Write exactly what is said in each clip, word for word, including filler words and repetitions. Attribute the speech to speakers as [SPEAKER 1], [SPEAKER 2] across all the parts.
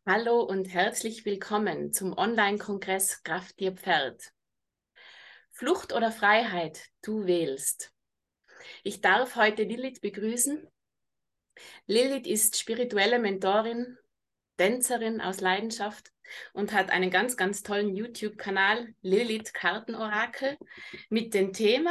[SPEAKER 1] Hallo und herzlich willkommen zum Online-Kongress Kraft dir Pferd. Flucht oder Freiheit, du wählst. Ich darf heute Lilith begrüßen. Lilith ist spirituelle Mentorin, Tänzerin aus Leidenschaft und hat einen ganz, ganz tollen YouTube-Kanal, Lilith Kartenorakel, mit dem Thema: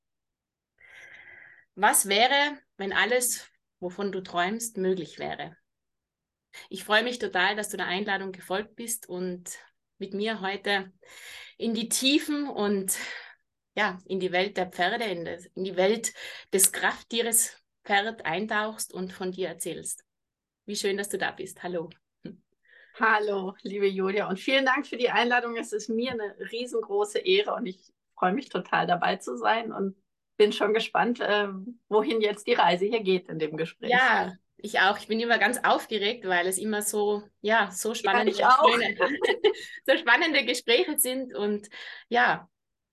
[SPEAKER 1] Was wäre, wenn alles, wovon du träumst, möglich wäre? Ich freue mich total, dass du der Einladung gefolgt bist und mit mir heute in die Tiefen und ja, in die Welt der Pferde, in, das, in die Welt des Krafttieres Pferd eintauchst und von dir erzählst. Wie schön, dass du da bist. Hallo.
[SPEAKER 2] Hallo, liebe Julia, und vielen Dank für die Einladung. Es ist mir eine riesengroße Ehre und ich freue mich total dabei zu sein und bin schon gespannt, äh, wohin jetzt die Reise hier geht in dem Gespräch.
[SPEAKER 1] Ja, ich auch. Ich bin immer ganz aufgeregt, weil es immer so, ja, so
[SPEAKER 2] Ja,
[SPEAKER 1] spannende
[SPEAKER 2] ich
[SPEAKER 1] und
[SPEAKER 2] auch.
[SPEAKER 1] schöne, so spannende Gespräche sind und ja,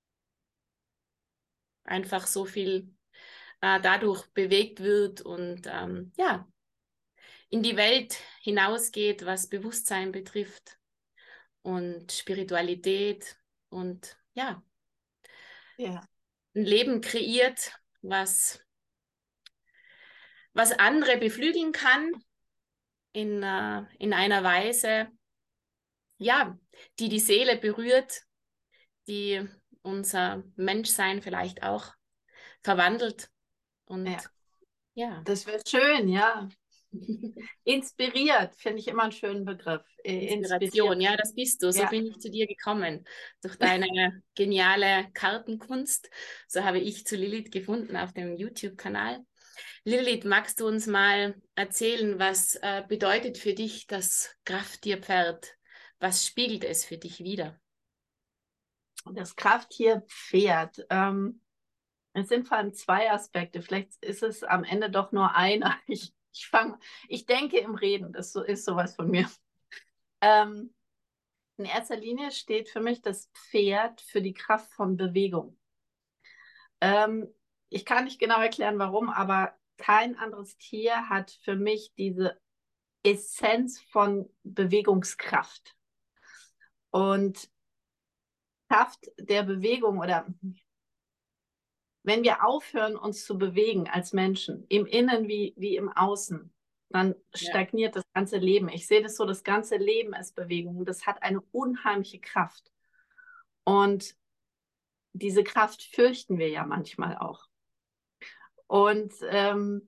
[SPEAKER 1] einfach so viel äh, dadurch bewegt wird und ähm, ja, in die Welt hinausgeht, was Bewusstsein betrifft und Spiritualität und ja,
[SPEAKER 2] Ja,
[SPEAKER 1] ein Leben kreiert, was, was andere beflügeln kann in, äh, in einer Weise, ja, die die Seele berührt, die unser Menschsein vielleicht auch verwandelt.
[SPEAKER 2] ja,
[SPEAKER 1] Und ja,
[SPEAKER 2] das wäre schön, ja. Inspiriert, finde ich immer einen schönen Begriff. Äh,
[SPEAKER 1] Inspiration,
[SPEAKER 2] Inspiriert.
[SPEAKER 1] ja, das bist du. So
[SPEAKER 2] Ja,
[SPEAKER 1] bin ich zu dir gekommen. Durch deine geniale Kartenkunst. So habe ich zu Lilith gefunden auf dem YouTube-Kanal. Lilith, magst du uns mal erzählen, was äh, bedeutet für dich das Krafttierpferd? Was spiegelt es für dich wider?
[SPEAKER 2] das Krafttier Pferd. Ähm, es sind vor allem zwei Aspekte. Vielleicht ist es am Ende doch nur einer. Ich, ich fange, ich denke im Reden, das so, ist sowas von mir. Ähm, In erster Linie steht für mich das Pferd für die Kraft von Bewegung. Ähm, Ich kann nicht genau erklären, warum, aber kein anderes Tier hat für mich diese Essenz von Bewegungskraft. Und Kraft der Bewegung oder wenn wir aufhören, uns zu bewegen als Menschen, im Innen wie, wie im Außen, dann
[SPEAKER 1] Ja,
[SPEAKER 2] stagniert das ganze Leben. Ich sehe das so, das ganze Leben ist Bewegung. Das hat eine unheimliche Kraft. Und diese Kraft fürchten wir ja manchmal auch. Und ähm,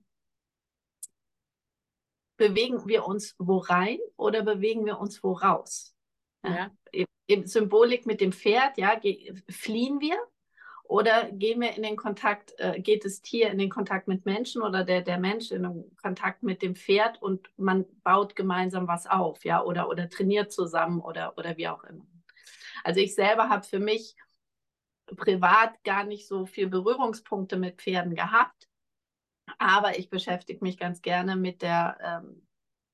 [SPEAKER 2] bewegen wir uns wo rein oder bewegen wir uns wo raus? Ja?
[SPEAKER 1] ja,
[SPEAKER 2] Im Symbolik mit dem Pferd, ja, fliehen wir oder gehen wir in den Kontakt, äh, geht das Tier in den Kontakt mit Menschen oder der, der Mensch in den Kontakt mit dem Pferd und man baut gemeinsam was auf, ja, oder, oder trainiert zusammen oder, oder wie auch immer. Also ich selber habe für mich privat gar nicht so viel Berührungspunkte mit Pferden gehabt, aber ich beschäftige mich ganz gerne mit der ähm,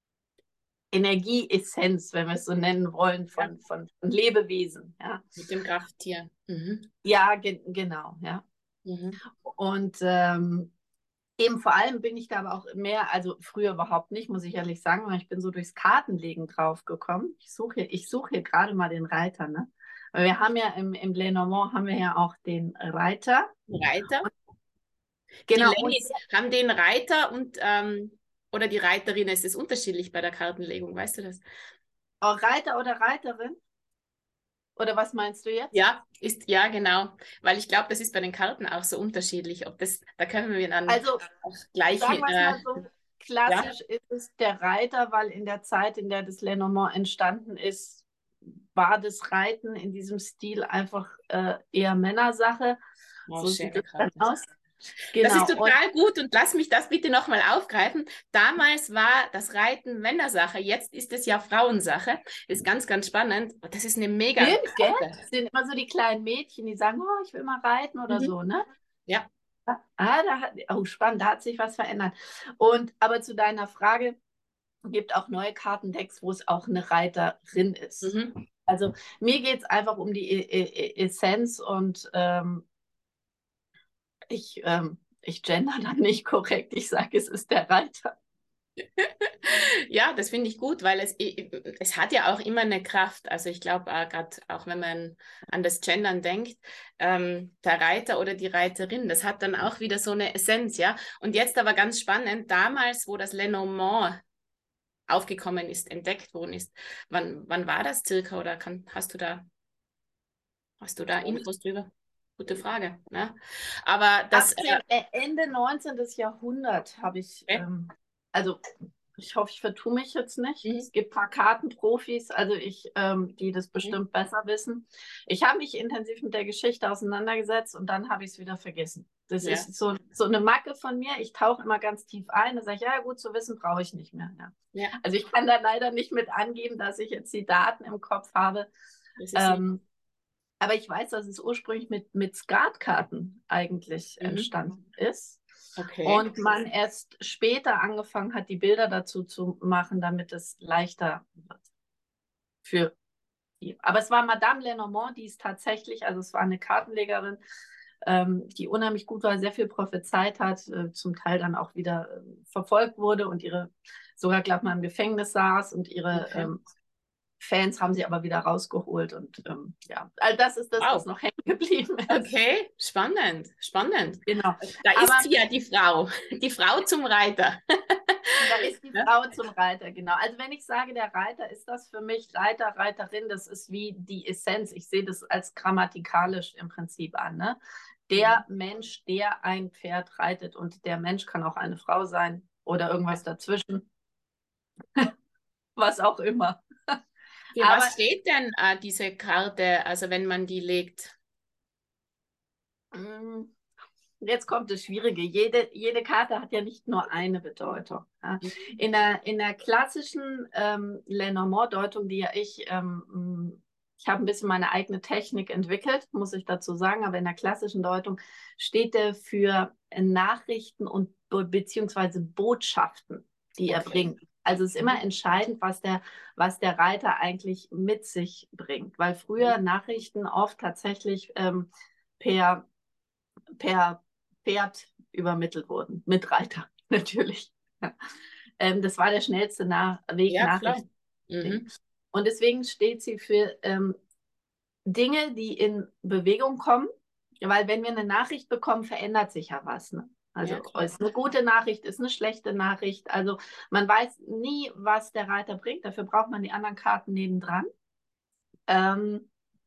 [SPEAKER 2] Energieessenz, wenn wir es so nennen wollen,
[SPEAKER 1] ja,
[SPEAKER 2] von, von, von Lebewesen. Ja,
[SPEAKER 1] mit dem Krafttier. Mhm.
[SPEAKER 2] ja ge genau. Ja.
[SPEAKER 1] Mhm.
[SPEAKER 2] Und ähm, eben vor allem bin ich da aber auch mehr, also früher überhaupt nicht, muss ich ehrlich sagen, weil ich bin so durchs Kartenlegen drauf gekommen. Ich suche hier, ich suche hier gerade mal den Reiter, ne? Weil wir haben ja im, im Lenormand haben wir ja auch den Reiter.
[SPEAKER 1] Reiter.
[SPEAKER 2] Und,
[SPEAKER 1] Die
[SPEAKER 2] genau, und
[SPEAKER 1] Ladies haben den Reiter und ähm, oder die Reiterin, es ist unterschiedlich bei der Kartenlegung, weißt du das?
[SPEAKER 2] auch Reiter oder Reiterin? Oder was meinst du jetzt?
[SPEAKER 1] Ja, ist ja genau, weil ich glaube, das ist bei den Karten auch so unterschiedlich. Ob das, da können wir dann
[SPEAKER 2] Also
[SPEAKER 1] auch gleich,
[SPEAKER 2] sagen wir es
[SPEAKER 1] äh,
[SPEAKER 2] mal so,
[SPEAKER 1] ja,
[SPEAKER 2] klassisch ist es der Reiter, weil in der Zeit, in der das Lenormand entstanden ist, war das Reiten in diesem Stil einfach äh, eher Männersache.
[SPEAKER 1] oh,
[SPEAKER 2] So sieht es
[SPEAKER 1] schöne
[SPEAKER 2] dann
[SPEAKER 1] Karte.
[SPEAKER 2] aus.
[SPEAKER 1] Das ist
[SPEAKER 2] Genau. Und
[SPEAKER 1] total gut und lass mich das bitte nochmal aufgreifen. Damals war das Reiten Männersache, jetzt ist es ja Frauensache. Ist ganz, ganz spannend. Das ist eine mega
[SPEAKER 2] stimmt, gell?
[SPEAKER 1] Karte.
[SPEAKER 2] Es sind immer so die kleinen Mädchen, die sagen, oh, ich will mal reiten oder
[SPEAKER 1] Mhm.
[SPEAKER 2] so, ne?
[SPEAKER 1] Ja,
[SPEAKER 2] Ah, da hat, oh, spannend, da hat sich was verändert. Und aber zu deiner Frage, gibt auch neue Kartendecks, wo es auch eine Reiterin ist.
[SPEAKER 1] mhm.
[SPEAKER 2] Also mir geht es einfach um die e e Essenz und ähm, ich, ähm, ich gender dann nicht korrekt. Ich sage, es ist der Reiter.
[SPEAKER 1] Ja, das finde ich gut, weil es, es hat ja auch immer eine Kraft. Also ich glaube, äh, gerade auch wenn man an das Gendern denkt, ähm, der Reiter oder die Reiterin, das hat dann auch wieder so eine Essenz, ja. Und jetzt aber ganz spannend, damals, wo das Lenormand aufgekommen ist, entdeckt worden ist, wann, wann war das circa oder kann, hast du da, hast du da Infos drüber? Gute Frage, ne? Aber das, äh,
[SPEAKER 2] achtzehn, äh, Ende neunzehnten. Jahrhundert habe ich,
[SPEAKER 1] okay.
[SPEAKER 2] ähm, also ich hoffe, ich vertue mich jetzt nicht.
[SPEAKER 1] Mhm.
[SPEAKER 2] Es gibt ein paar Kartenprofis, also ich, ähm, die das
[SPEAKER 1] Mhm.
[SPEAKER 2] bestimmt besser wissen. Ich habe mich intensiv mit der Geschichte auseinandergesetzt und dann habe ich es wieder vergessen. Das
[SPEAKER 1] Ja.
[SPEAKER 2] ist so, so eine Macke von mir. Ich tauche immer ganz tief ein und sage, ja gut, zu wissen brauche ich nicht mehr. Ja.
[SPEAKER 1] Ja,
[SPEAKER 2] Also ich kann da leider nicht mit angeben, dass ich jetzt die Daten im Kopf habe.
[SPEAKER 1] das ist nicht.
[SPEAKER 2] Ähm, aber ich weiß, dass es ursprünglich mit, mit Skatkarten eigentlich
[SPEAKER 1] Mhm.
[SPEAKER 2] entstanden ist.
[SPEAKER 1] Okay.
[SPEAKER 2] Und man erst später angefangen hat, die Bilder dazu zu machen, damit es leichter wird für die. Aber es war Madame Lenormand, die ist tatsächlich, also es war eine Kartenlegerin, ähm, die unheimlich gut war, sehr viel prophezeit hat, äh, zum Teil dann auch wieder äh, verfolgt wurde und ihre, sogar, glaube ich, mal im Gefängnis saß und ihre
[SPEAKER 1] Okay.
[SPEAKER 2] ähm, Fans haben sie aber wieder rausgeholt und ähm, ja, all das ist das, was
[SPEAKER 1] Wow.
[SPEAKER 2] noch hängen geblieben ist.
[SPEAKER 1] Okay, spannend, spannend.
[SPEAKER 2] Genau.
[SPEAKER 1] Da
[SPEAKER 2] Aber
[SPEAKER 1] ist sie ja die Frau, die Frau zum Reiter.
[SPEAKER 2] da ist die
[SPEAKER 1] Ja?
[SPEAKER 2] Frau zum Reiter, genau. Also wenn ich sage, der Reiter, ist das für mich Reiter, Reiterin, das ist wie die Essenz. Ich sehe das als grammatikalisch im Prinzip an. Ne? Der
[SPEAKER 1] Mhm.
[SPEAKER 2] Mensch, der ein Pferd reitet und der Mensch kann auch eine Frau sein oder irgendwas dazwischen, was auch immer.
[SPEAKER 1] Für
[SPEAKER 2] Aber
[SPEAKER 1] was steht denn äh, diese Karte, also wenn man die legt?
[SPEAKER 2] mh, jetzt kommt das Schwierige. Jede, jede Karte hat ja nicht nur eine Bedeutung. Ja.
[SPEAKER 1] Mhm.
[SPEAKER 2] In, der, in der klassischen ähm, Lenormand-Deutung, die ja ich, ähm, ich habe ein bisschen meine eigene Technik entwickelt, muss ich dazu sagen, aber in der klassischen Deutung steht er für Nachrichten und beziehungsweise Botschaften, die er
[SPEAKER 1] Okay.
[SPEAKER 2] bringt. Also es ist immer
[SPEAKER 1] Mhm.
[SPEAKER 2] entscheidend, was der, was der Reiter eigentlich mit sich bringt, weil früher
[SPEAKER 1] Mhm.
[SPEAKER 2] Nachrichten oft tatsächlich ähm, per per Pferd übermittelt wurden, mit Reiter natürlich. Ja. Ähm, das war der schnellste Nach Weg,
[SPEAKER 1] Ja, klar.
[SPEAKER 2] Nachrichten zu bringen.
[SPEAKER 1] Mhm.
[SPEAKER 2] Und deswegen steht sie für ähm, Dinge, die in Bewegung kommen, weil wenn wir eine Nachricht bekommen, verändert sich ja was. Ne?
[SPEAKER 1] Ja,
[SPEAKER 2] Also
[SPEAKER 1] klar.
[SPEAKER 2] ist eine gute Nachricht, ist eine schlechte Nachricht. Also man weiß nie, was der Reiter bringt. Dafür braucht man die anderen Karten nebendran. Ähm,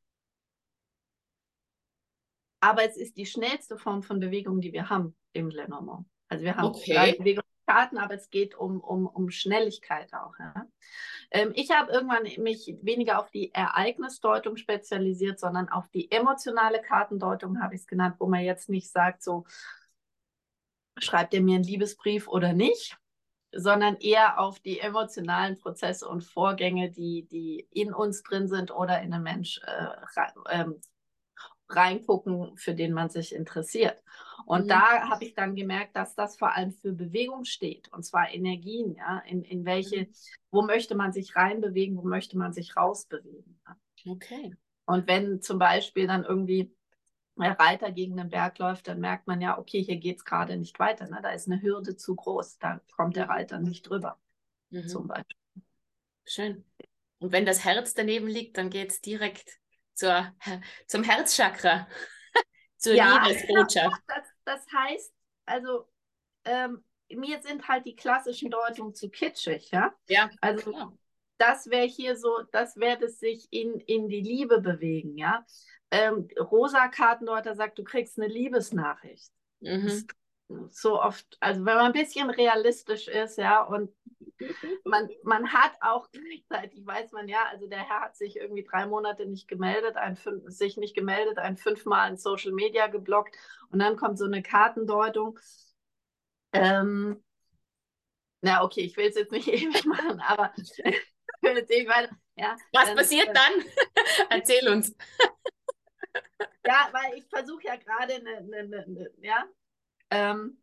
[SPEAKER 2] Aber es ist die schnellste Form von Bewegung, die wir haben im Lenormand. Also wir haben drei
[SPEAKER 1] Okay.
[SPEAKER 2] Bewegungskarten, aber es geht um, um, um Schnelligkeit auch. Ja. Ähm, ich habe irgendwann mich weniger auf die Ereignisdeutung spezialisiert, sondern auf die emotionale Kartendeutung, habe ich es genannt, wo man jetzt nicht sagt, so schreibt ihr mir einen Liebesbrief oder nicht, sondern eher auf die emotionalen Prozesse und Vorgänge, die, die in uns drin sind oder in den Mensch äh, ähm, reingucken, für den man sich interessiert. Und
[SPEAKER 1] Mhm.
[SPEAKER 2] da habe ich dann gemerkt, dass das vor allem für Bewegung steht, und zwar Energien, ja, in, in welche,
[SPEAKER 1] Mhm.
[SPEAKER 2] wo möchte man sich reinbewegen, wo möchte man sich rausbewegen. Ja.
[SPEAKER 1] Okay.
[SPEAKER 2] Und wenn zum Beispiel dann irgendwie der Reiter gegen den Berg läuft, dann merkt man ja, okay, hier geht es gerade nicht weiter, ne? Da ist eine Hürde zu groß, da kommt der
[SPEAKER 1] Mhm.
[SPEAKER 2] Reiter nicht drüber,
[SPEAKER 1] Mhm.
[SPEAKER 2] zum Beispiel.
[SPEAKER 1] Schön. Und wenn das Herz daneben liegt, dann geht es direkt zur, zum Herzchakra, zur
[SPEAKER 2] Ja, genau.
[SPEAKER 1] Liebesbotschaft.
[SPEAKER 2] Das, das heißt, also ähm, mir sind halt die klassischen Deutungen zu kitschig, ja.
[SPEAKER 1] Ja,
[SPEAKER 2] Also
[SPEAKER 1] klar.
[SPEAKER 2] das wäre hier so, das wäre das sich in, in die Liebe bewegen, ja. Ähm, Rosa Kartendeuter sagt, du kriegst eine Liebesnachricht. Das
[SPEAKER 1] Mhm.
[SPEAKER 2] ist so oft, also wenn man ein bisschen realistisch ist, ja, und man, man hat auch gleichzeitig, weiß man ja, also der Herr hat sich irgendwie drei Monate nicht gemeldet, ein, fünf, sich nicht gemeldet, ein fünfmal in Social Media geblockt und dann kommt so eine Kartendeutung. Ähm, na, okay, ich will es jetzt nicht ewig machen, aber ich will jetzt ewig weiter. Ja,
[SPEAKER 1] Was
[SPEAKER 2] dann,
[SPEAKER 1] passiert
[SPEAKER 2] äh,
[SPEAKER 1] dann? Erzähl uns.
[SPEAKER 2] ja, weil ich versuche ja gerade eine, eine, eine, eine, ja, ähm,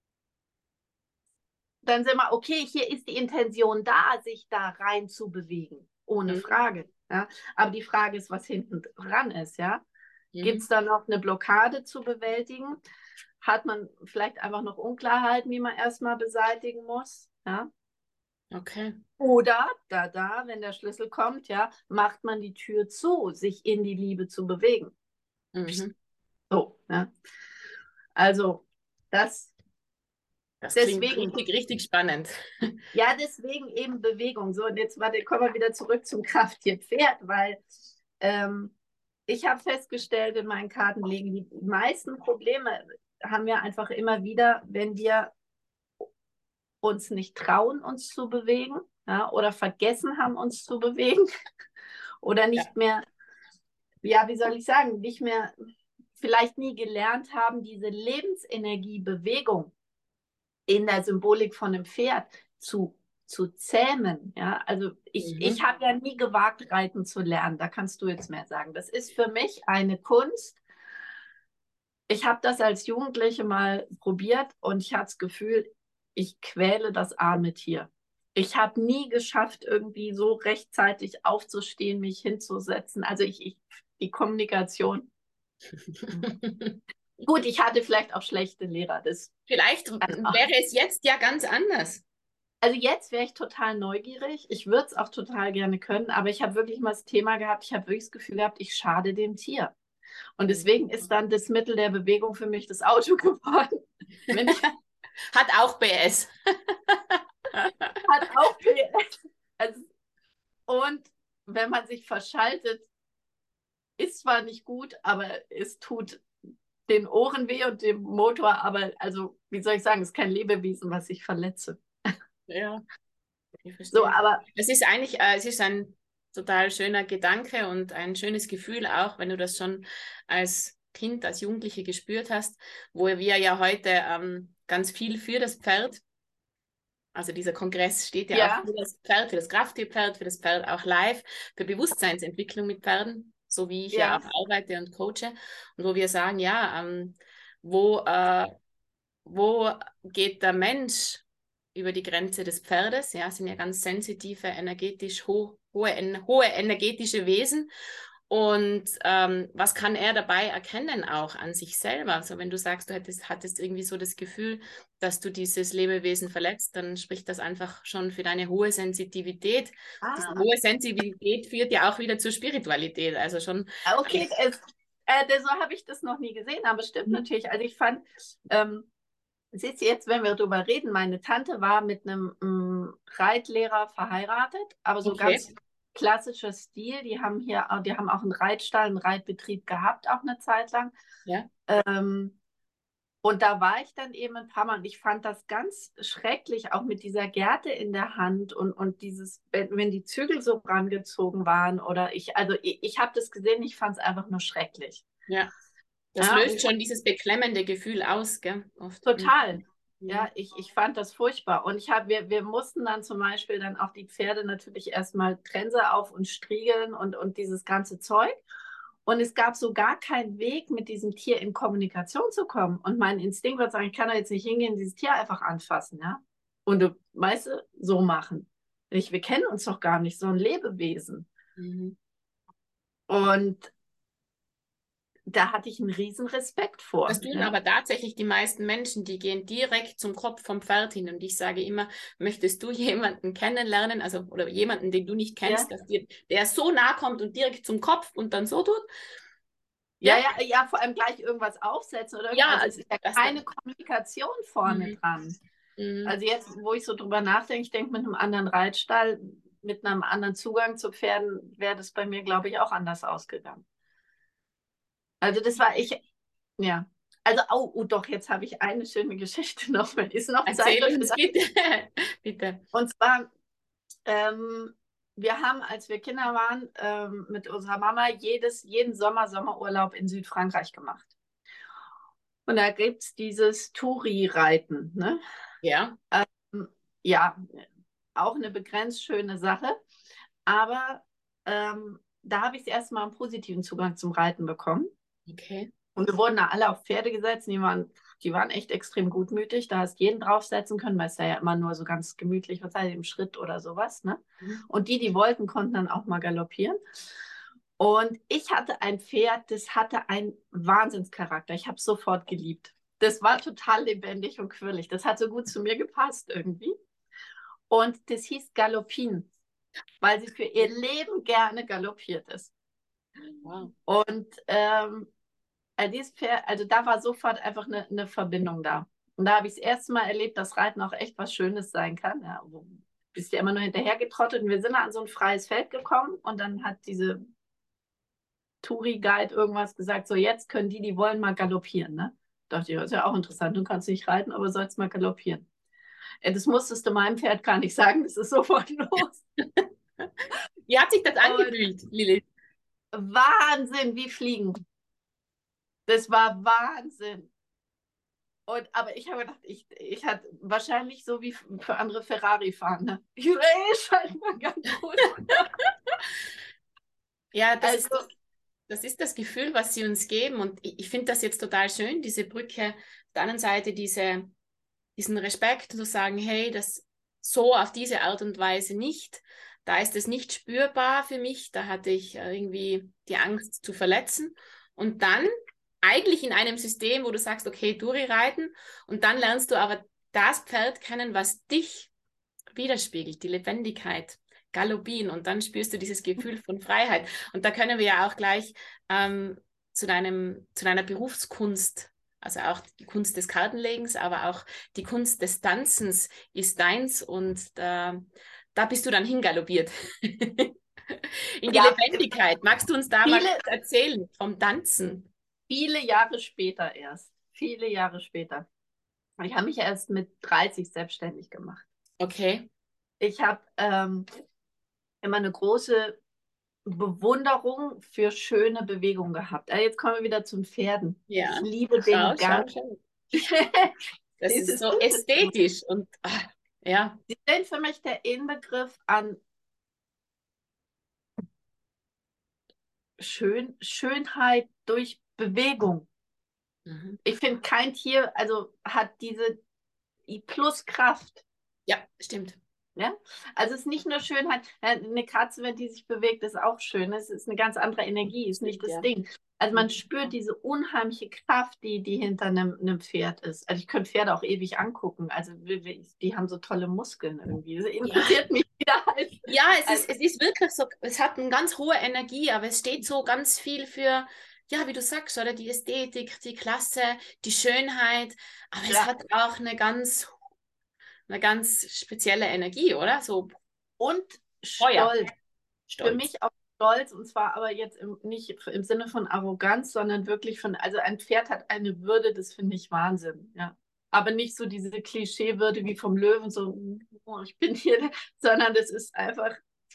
[SPEAKER 2] dann sind wir, okay, hier ist die Intention da, sich da rein zu bewegen, ohne
[SPEAKER 1] Mhm.
[SPEAKER 2] Frage. Ja, aber die Frage ist, was hinten dran ist, ja. Gibt
[SPEAKER 1] Mhm.
[SPEAKER 2] es da noch eine Blockade zu bewältigen? Hat man vielleicht einfach noch Unklarheiten, die man erstmal beseitigen muss? Ja?
[SPEAKER 1] Okay.
[SPEAKER 2] Oder, da, da, wenn der Schlüssel kommt, ja, macht man die Tür zu, sich in die Liebe zu bewegen.
[SPEAKER 1] Mhm.
[SPEAKER 2] So, ne? Also, das,
[SPEAKER 1] Das klingt
[SPEAKER 2] deswegen,
[SPEAKER 1] richtig, richtig spannend.
[SPEAKER 2] ja, deswegen eben Bewegung. So, und jetzt warte, kommen wir wieder zurück zum Krafttier-Pferd, weil ähm, ich habe festgestellt in meinen Kartenlegen, die meisten Probleme haben wir einfach immer wieder, wenn wir uns nicht trauen, uns zu bewegen, ja, oder vergessen haben, uns zu bewegen oder
[SPEAKER 1] Ja.
[SPEAKER 2] nicht mehr, ja, wie soll ich sagen, nicht mehr, vielleicht nie gelernt haben, diese Lebensenergie, Bewegung in der Symbolik von einem Pferd zu, zu zähmen. Ja, also ich, ich
[SPEAKER 1] Mhm.
[SPEAKER 2] habe ja nie gewagt, reiten zu lernen. Da kannst du jetzt mehr sagen. Das ist für mich eine Kunst. Ich habe das als Jugendliche mal probiert und ich hatte das Gefühl, ich quäle das arme Tier. Ich habe nie geschafft, irgendwie so rechtzeitig aufzustehen, mich hinzusetzen. Also ich, ich die Kommunikation. Gut, ich hatte vielleicht auch schlechte Lehrer. Das,
[SPEAKER 1] Vielleicht
[SPEAKER 2] also,
[SPEAKER 1] wäre es jetzt ja ganz anders.
[SPEAKER 2] also jetzt wäre ich total neugierig. Ich würde es auch total gerne können, aber ich habe wirklich mal das Thema gehabt, ich habe wirklich das Gefühl gehabt, ich schade dem Tier. Und deswegen ist dann das Mittel der Bewegung für mich das Auto geworden. Wenn ich,
[SPEAKER 1] Hat auch B S.
[SPEAKER 2] hat auch P S. Also, und wenn man sich verschaltet, ist zwar nicht gut, aber es tut den Ohren weh und dem Motor, aber also, wie soll ich sagen, es ist kein Lebewesen, was ich verletze.
[SPEAKER 1] Ja, ich
[SPEAKER 2] So,
[SPEAKER 1] verstehe.
[SPEAKER 2] aber
[SPEAKER 1] Es ist eigentlich, äh, es ist ein total schöner Gedanke und ein schönes Gefühl auch, wenn du das schon als Kind, als Jugendliche gespürt hast, wo wir ja heute ähm, ganz viel für das Pferd, also dieser Kongress steht ja auch
[SPEAKER 2] ja,
[SPEAKER 1] für das Pferd, für das Krafttierpferd, für das Pferd auch live, für Bewusstseinsentwicklung mit Pferden, so wie ich ja
[SPEAKER 2] ja,
[SPEAKER 1] auch arbeite und coache, und wo wir sagen, ja, ähm, wo, äh, wo geht der Mensch über die Grenze des Pferdes? Ja, sind ja ganz sensitive, energetisch ho hohe, en hohe energetische Wesen. Und ähm, was kann er dabei erkennen auch an sich selber? Also wenn du sagst, du hättest, hattest irgendwie so das Gefühl, dass du dieses Lebewesen verletzt, dann spricht das einfach schon für deine hohe Sensitivität. Diese
[SPEAKER 2] ah,
[SPEAKER 1] hohe Sensibilität führt ja auch wieder zur Spiritualität. Also schon
[SPEAKER 2] okay, es, äh, so habe ich das noch nie gesehen, aber es stimmt natürlich. Also ich fand, ähm, siehst du jetzt, wenn wir darüber reden, meine Tante war mit einem ähm, Reitlehrer verheiratet, aber so
[SPEAKER 1] okay.
[SPEAKER 2] ganz klassischer Stil. Die haben hier, die haben auch einen Reitstall, einen Reitbetrieb gehabt, auch eine Zeit lang.
[SPEAKER 1] Ja.
[SPEAKER 2] Ähm, und da war ich dann eben ein paar Mal und ich fand das ganz schrecklich, auch mit dieser Gerte in der Hand und, und dieses, wenn, wenn die Zügel so rangezogen waren oder ich, also ich, ich habe das gesehen, ich fand es einfach nur schrecklich.
[SPEAKER 1] Ja. Das
[SPEAKER 2] Ja, und
[SPEAKER 1] löst schon dieses beklemmende Gefühl aus, gell? Oft.
[SPEAKER 2] total. Ja,
[SPEAKER 1] Mhm.
[SPEAKER 2] ich, ich fand das furchtbar. Und ich hab, wir, wir mussten dann zum Beispiel dann auch die Pferde natürlich erstmal Trense auf und striegeln und, und dieses ganze Zeug. Und es gab so gar keinen Weg, mit diesem Tier in Kommunikation zu kommen. Und mein Instinkt wird sagen, ich kann da jetzt nicht hingehen, dieses Tier einfach anfassen, ja. Und du, weißt du, so machen. Ich, wir kennen uns doch gar nicht, so ein Lebewesen.
[SPEAKER 1] Mhm.
[SPEAKER 2] Und da hatte ich einen riesen Respekt
[SPEAKER 1] Das
[SPEAKER 2] vor.
[SPEAKER 1] tun
[SPEAKER 2] Ja,
[SPEAKER 1] aber tatsächlich die meisten Menschen, die gehen direkt zum Kopf vom Pferd hin. Und ich sage immer, möchtest du jemanden kennenlernen, also oder jemanden, den du nicht
[SPEAKER 2] ja,
[SPEAKER 1] kennst, dass dir, der so nah kommt und direkt zum Kopf und dann so tut?
[SPEAKER 2] ja,
[SPEAKER 1] Ja,
[SPEAKER 2] ja, ja, vor allem gleich irgendwas aufsetzen oder irgendwas.
[SPEAKER 1] ja,
[SPEAKER 2] Also es
[SPEAKER 1] also
[SPEAKER 2] ist ja
[SPEAKER 1] das
[SPEAKER 2] keine
[SPEAKER 1] dann.
[SPEAKER 2] Kommunikation vorne
[SPEAKER 1] Mhm.
[SPEAKER 2] dran.
[SPEAKER 1] Mhm.
[SPEAKER 2] Also jetzt, wo ich so drüber nachdenke, ich denke, mit einem anderen Reitstall, mit einem anderen Zugang zu Pferden, wäre das bei mir, glaube ich, auch anders ausgegangen. Also das war ich, ja. Also, oh, oh doch, jetzt habe ich eine schöne Geschichte noch. Ist noch Zeit
[SPEAKER 1] Erzähl
[SPEAKER 2] dafür
[SPEAKER 1] uns
[SPEAKER 2] da?
[SPEAKER 1] bitte. Bitte.
[SPEAKER 2] Und zwar, ähm, wir haben, als wir Kinder waren, ähm, mit unserer Mama jedes, jeden Sommer Sommerurlaub in Südfrankreich gemacht. Und da gibt es dieses Touri-Reiten. Ne?
[SPEAKER 1] Ja,
[SPEAKER 2] Ähm, ja, auch eine begrenzt schöne Sache. Aber ähm, da habe ich erst mal einen positiven Zugang zum Reiten bekommen.
[SPEAKER 1] okay.
[SPEAKER 2] Und wir wurden da alle auf Pferde gesetzt. Die waren, die waren echt extrem gutmütig. Da hast jeden draufsetzen können, weil es da ja immer nur so ganz gemütlich, was heißt, im Schritt oder sowas. Ne?
[SPEAKER 1] Mhm.
[SPEAKER 2] Und die, die wollten, konnten dann auch mal galoppieren. Und ich hatte ein Pferd, das hatte einen Wahnsinnscharakter. Ich habe es sofort geliebt. Das war total lebendig und quirlig. Das hat so gut zu mir gepasst irgendwie. Und das hieß Galoppin, weil sie für ihr Leben gerne galoppiert ist.
[SPEAKER 1] Wow.
[SPEAKER 2] Und ähm, also, dieses Pferd, also da war sofort einfach eine, eine Verbindung da. Und da habe ich das erste Mal erlebt, dass Reiten auch echt was Schönes sein kann. Ja, wo, bist ja immer nur hinterher getrottet. Und wir sind an so ein freies Feld gekommen und dann hat diese Touri-Guide irgendwas gesagt, so jetzt können die, die wollen, mal galoppieren. Ne? Da dachte ich, das ist ja auch interessant, du kannst nicht reiten, aber sollst mal galoppieren. Ja, das musstest du meinem Pferd gar nicht sagen, das ist sofort los.
[SPEAKER 1] Wie hat sich das
[SPEAKER 2] Und
[SPEAKER 1] angefühlt, Lilith?
[SPEAKER 2] Wahnsinn, wie fliegen. Das war Wahnsinn. Und, aber ich habe gedacht, ich, ich hatte wahrscheinlich so wie für andere Ferrari fahren. Ne? Ich so, ey, schalt mal ganz gut.
[SPEAKER 1] Ja, das
[SPEAKER 2] Also,
[SPEAKER 1] ist das, das ist das Gefühl, was sie uns geben. Und ich, ich finde das jetzt total schön, diese Brücke. Auf der anderen Seite diese, diesen Respekt zu sagen, hey, das so auf diese Art und Weise nicht. Da ist es nicht spürbar für mich. Da hatte ich äh, irgendwie die Angst zu verletzen. Und dann eigentlich in einem System, wo du sagst, okay, Duri reiten. Und dann lernst du aber das Pferd kennen, was dich widerspiegelt, die Lebendigkeit. Galoppin und dann spürst du dieses Gefühl von Freiheit. Und da können wir ja auch gleich ähm, zu deinem, zu deiner Berufskunst, also auch die Kunst des Kartenlegens, aber auch die Kunst des Tanzens ist deins und da, da bist du dann hingaloppiert. In die
[SPEAKER 2] ja,
[SPEAKER 1] Lebendigkeit. Magst du uns da mal
[SPEAKER 2] viele,
[SPEAKER 1] kurz erzählen vom Tanzen?
[SPEAKER 2] viele Jahre später erst. Viele Jahre später. Ich habe mich erst mit dreißig selbstständig gemacht.
[SPEAKER 1] Okay.
[SPEAKER 2] Ich habe ähm, immer eine große Bewunderung für schöne Bewegungen gehabt. Also jetzt kommen wir wieder zum Pferden. Ich
[SPEAKER 1] Ja.
[SPEAKER 2] liebe
[SPEAKER 1] Schau,
[SPEAKER 2] den
[SPEAKER 1] schau,
[SPEAKER 2] Gang.
[SPEAKER 1] schau. Das
[SPEAKER 2] Das
[SPEAKER 1] ist
[SPEAKER 2] ist
[SPEAKER 1] so ästhetisch und ah, ja.
[SPEAKER 2] Sie sind für mich der Inbegriff an Schön, Schönheit durch Bewegung.
[SPEAKER 1] Mhm.
[SPEAKER 2] Ich finde, kein Tier also hat diese Pluskraft.
[SPEAKER 1] Ja, stimmt.
[SPEAKER 2] Ja? Also es ist nicht nur Schönheit. Eine Katze, wenn die sich bewegt, ist auch schön. Es ist eine ganz andere Energie, ist nicht
[SPEAKER 1] Stimmt,
[SPEAKER 2] das
[SPEAKER 1] ja.
[SPEAKER 2] Ding. Also man
[SPEAKER 1] Mhm.
[SPEAKER 2] spürt diese unheimliche Kraft, die, die hinter einem, einem Pferd ist. Also ich könnte Pferde auch ewig angucken. Also die haben so tolle Muskeln irgendwie. Das
[SPEAKER 1] Ja,
[SPEAKER 2] interessiert mich wieder halt.
[SPEAKER 1] ja, es
[SPEAKER 2] Also,
[SPEAKER 1] ist, es ist wirklich so, es hat eine ganz hohe Energie, aber es steht so ganz viel für, ja, wie du sagst, oder die Ästhetik, die Klasse, die Schönheit, aber es
[SPEAKER 2] ja.
[SPEAKER 1] hat auch eine ganz, eine ganz spezielle Energie, oder? So
[SPEAKER 2] Und
[SPEAKER 1] Feuer,
[SPEAKER 2] Stolz. Für
[SPEAKER 1] Stolz.
[SPEAKER 2] mich auch Stolz, und zwar aber jetzt im, nicht im Sinne von Arroganz, sondern wirklich von, also ein Pferd hat eine Würde, das finde ich Wahnsinn, ja. Aber nicht so diese Klischeewürde wie vom Löwen, so, oh, ich bin hier, sondern das ist einfach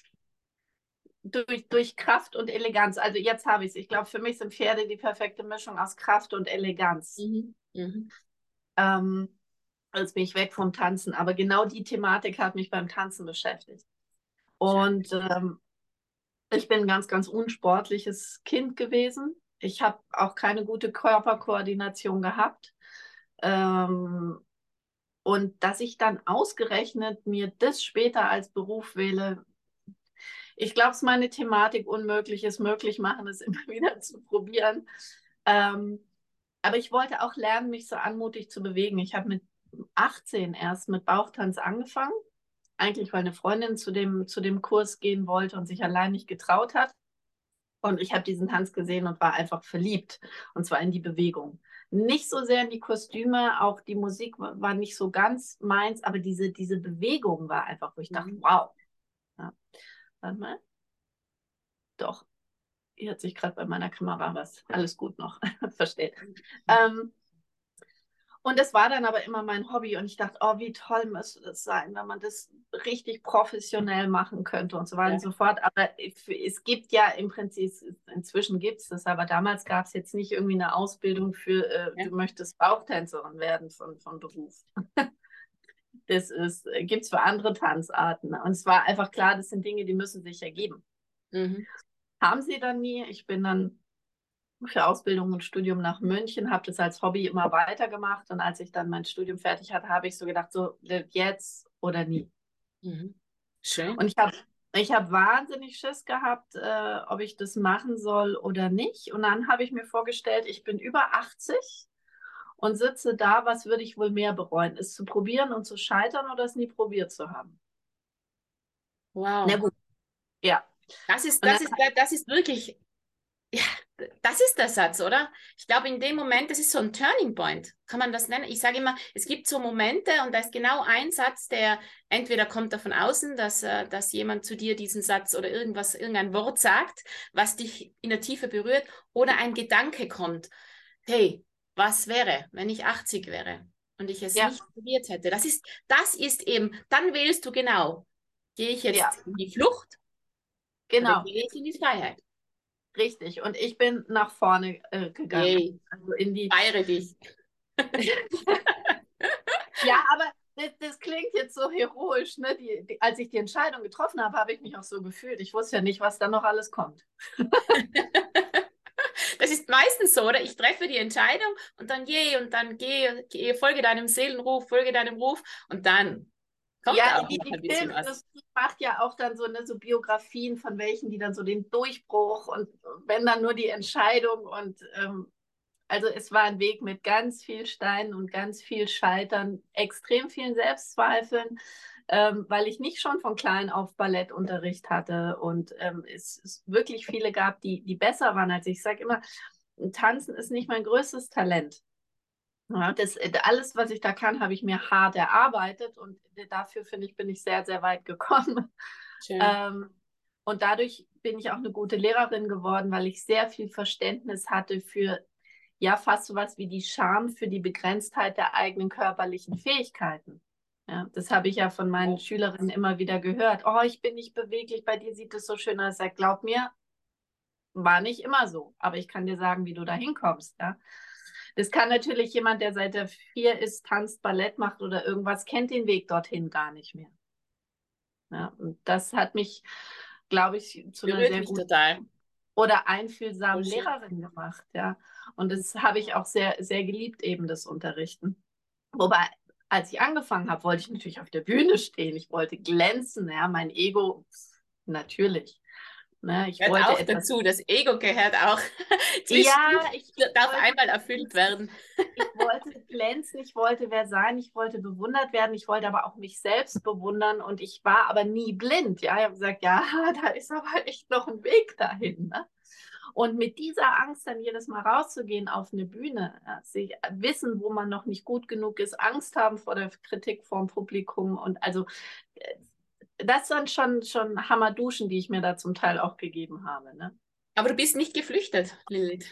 [SPEAKER 2] durch, durch Kraft und Eleganz. Also jetzt habe ich es. Ich glaube, für mich sind Pferde die perfekte Mischung aus Kraft und Eleganz.
[SPEAKER 1] Mhm. Mhm.
[SPEAKER 2] Ähm, jetzt bin ich weg vom Tanzen, aber genau die Thematik hat mich beim Tanzen beschäftigt. Und ähm, ich bin ein ganz, ganz unsportliches Kind gewesen. Ich habe auch keine gute Körperkoordination gehabt. Ähm, und dass ich dann ausgerechnet mir das später als Beruf wähle, ich glaube, es ist meine Thematik, Unmögliches möglich machen, es immer wieder zu probieren. Ähm, aber ich wollte auch lernen, mich so anmutig zu bewegen. Ich habe mit achtzehn erst mit Bauchtanz angefangen. Eigentlich, weil eine Freundin zu dem, zu dem Kurs gehen wollte und sich allein nicht getraut hat. Und ich habe diesen Tanz gesehen und war einfach verliebt. Und zwar in die Bewegung. Nicht so sehr in die Kostüme, auch die Musik war nicht so ganz meins, aber diese, diese Bewegung war einfach, wo ich dachte,
[SPEAKER 1] Mhm.
[SPEAKER 2] wow. Ja. Warte mal. Doch, hier hat sich gerade bei meiner Kamera was. Alles gut noch. Versteht. Ähm, Und es war dann aber immer mein Hobby und ich dachte, oh, wie toll müsste das sein, wenn man das richtig professionell machen könnte und so weiter
[SPEAKER 1] Ja.
[SPEAKER 2] und so fort. Aber es gibt ja im Prinzip, inzwischen gibt es das, aber damals gab es jetzt nicht irgendwie eine Ausbildung für, äh,
[SPEAKER 1] Ja.
[SPEAKER 2] du möchtest Bauchtänzerin werden von, von Beruf. Das ist, gibt es für andere Tanzarten. Und es war einfach klar, das sind Dinge, die müssen sich ergeben.
[SPEAKER 1] Mhm.
[SPEAKER 2] Haben sie dann nie. Ich bin dann für Ausbildung und Studium nach München, habe das als Hobby immer weitergemacht. Und als ich dann mein Studium fertig hatte, habe ich so gedacht, so jetzt oder nie.
[SPEAKER 1] Mhm. Schön.
[SPEAKER 2] Und ich habe ich hab wahnsinnig Schiss gehabt, äh, ob ich das machen soll oder nicht. Und dann habe ich mir vorgestellt, ich bin über achtzig und sitze da, was würde ich wohl mehr bereuen? Es zu probieren und zu scheitern oder es nie probiert zu haben? Na
[SPEAKER 1] Wow.
[SPEAKER 2] gut, ja.
[SPEAKER 1] Das ist,
[SPEAKER 2] Und dann,
[SPEAKER 1] das ist, das ist wirklich, ja, das ist der Satz, oder? Ich glaube, in dem Moment, das ist so ein Turning Point, kann man das nennen? Ich sage immer, es gibt so Momente und da ist genau ein Satz, der entweder kommt da von außen, dass, äh, dass jemand zu dir diesen Satz oder irgendwas, irgendein Wort sagt, was dich in der Tiefe berührt, oder ein Gedanke kommt. Hey, was wäre, wenn ich achtzig wäre und ich es
[SPEAKER 2] ja,
[SPEAKER 1] nicht probiert hätte? Das ist, das ist eben, dann wählst du genau. Gehe ich
[SPEAKER 2] ja,
[SPEAKER 1] jetzt in die Flucht oder
[SPEAKER 2] genau,
[SPEAKER 1] gehe ich in die Freiheit?
[SPEAKER 2] richtig. Und ich bin nach vorne äh, gegangen.
[SPEAKER 1] Yay,
[SPEAKER 2] Also in die,
[SPEAKER 1] feiere dich.
[SPEAKER 2] ja, aber das, das klingt jetzt so heroisch, ne? Die, die, als ich die Entscheidung getroffen habe, habe ich mich auch so gefühlt. Ich wusste ja nicht, was da noch alles kommt.
[SPEAKER 1] Das ist meistens so, oder? Ich treffe die Entscheidung und dann geh und dann geh, geh, folge deinem Seelenruf, folge deinem Ruf und dann kommt
[SPEAKER 2] Ja,
[SPEAKER 1] auch
[SPEAKER 2] die,
[SPEAKER 1] noch
[SPEAKER 2] die
[SPEAKER 1] ein bisschen was.
[SPEAKER 2] Filmindustrie macht ja auch dann so, ne, so Biografien von welchen, die dann so den Durchbruch und wenn dann nur die Entscheidung und ähm, also es war ein Weg mit ganz viel Steinen und ganz viel Scheitern, extrem vielen Selbstzweifeln, ähm, weil ich nicht schon von klein auf Ballettunterricht hatte und ähm, es, es wirklich viele gab, die, die besser waren als ich. Ich sage immer, Tanzen ist nicht mein größtes Talent. Ja, das, alles, was ich da kann, habe ich mir hart erarbeitet und dafür, finde ich, bin ich sehr, sehr weit gekommen.
[SPEAKER 1] Schön.
[SPEAKER 2] Ähm, und dadurch bin ich auch eine gute Lehrerin geworden, weil ich sehr viel Verständnis hatte für, ja, fast so was wie die Scham für die Begrenztheit der eigenen körperlichen Fähigkeiten. Ja, das habe ich ja von meinen Schülerinnen immer wieder gehört. Oh, ich bin nicht beweglich, bei dir sieht es so schön aus. Ich sage, glaub mir, war nicht immer so, aber ich kann dir sagen, wie du da hinkommst. Ja? Das kann natürlich jemand, der seit der vier ist, tanzt, Ballett macht oder irgendwas, kennt den Weg dorthin gar nicht mehr. Ja? Und das hat mich, glaube ich, zu einer
[SPEAKER 1] Berührt
[SPEAKER 2] sehr
[SPEAKER 1] mich
[SPEAKER 2] guten
[SPEAKER 1] total.
[SPEAKER 2] oder
[SPEAKER 1] Voll
[SPEAKER 2] einfühlsamen
[SPEAKER 1] schön.
[SPEAKER 2] Lehrerin gemacht. Ja? Und das habe ich auch sehr, sehr geliebt, eben das Unterrichten. Wobei, als ich angefangen habe, wollte ich natürlich auf der Bühne stehen. Ich wollte glänzen, ja, mein Ego, natürlich. Ne? Ich
[SPEAKER 1] Gehört
[SPEAKER 2] wollte
[SPEAKER 1] auch
[SPEAKER 2] etwas.
[SPEAKER 1] dazu. Das Ego gehört auch.
[SPEAKER 2] Ja,
[SPEAKER 1] Zwischendurch
[SPEAKER 2] ich, ich
[SPEAKER 1] darf
[SPEAKER 2] wollte
[SPEAKER 1] einmal erfüllt werden.
[SPEAKER 2] Ich wollte glänzen, ich wollte wer sein, ich wollte bewundert werden, ich wollte aber auch mich selbst bewundern und ich war aber nie blind. Ja, ich habe gesagt, ja, da ist aber echt noch ein Weg dahin. Ne? Und mit dieser Angst dann jedes Mal rauszugehen auf eine Bühne, ja, sich wissen, wo man noch nicht gut genug ist, Angst haben vor der Kritik vom Publikum und also äh, das sind schon, schon Hammerduschen, die ich mir da zum Teil auch gegeben habe. Ne?
[SPEAKER 1] Aber du bist nicht geflüchtet, Lilith.